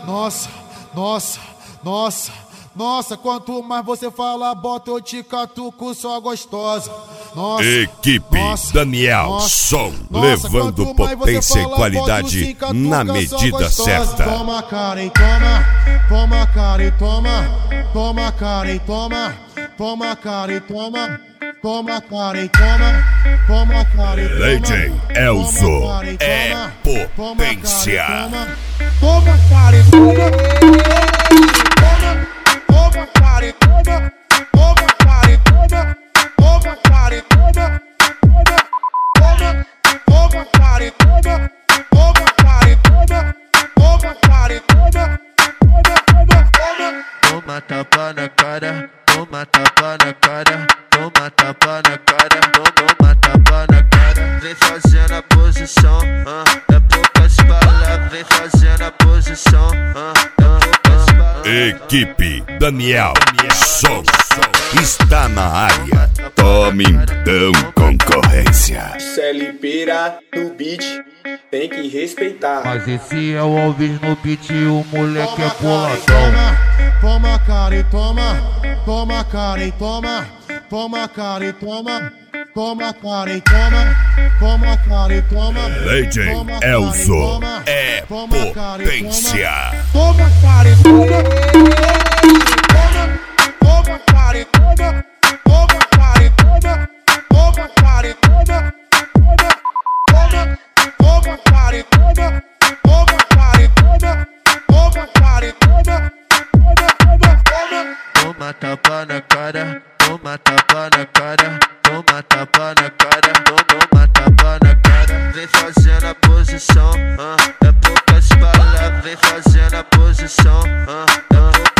Nossa, nossa, nossa, nossa, quanto mais você fala, bota eu te catuco, só gostosa. Nossa, Equipe nossa, Daniel nossa, Som, nossa, levando potência e qualidade na medida certa. Toma cara e toma, toma cara e toma, toma cara e toma, toma cara e toma, toma cara e toma, toma cara e toma. DJ Elzo é potência. Toma cara e toma, toma cara e toma, toma cara e toma, toma cara e toma, toma cara e toma, toma cara e toma, toma cara e toma, toma tapa na cara, toma tapa na cara, toma tapa na cara, toma tapa na cara. Vem fazendo a posição, é poucas palavras. Vem fazendo a posição, é poucas palavras. Equipe Daniel Som está na área. Tome então concorrência. Celipeira no beat, tem que respeitar. Mas esse é o Alves no beat, o moleque é boladão. Toma cara e toma, toma cara e toma, toma cara e toma, toma cara e toma, toma cara e toma. DJ Elzo é potência. Toma cara e toma, toma cara e toma, toma cara e toma, toma cara e toma, toma cara e toma, toma cara e toma, toma cara e toma. Toma tapa na cara, toma tapa na cara, toma tapa na cara, toma tapa na cara. Vem fazendo a posição, é poucas palavras. Vem fazendo a posição, é poucas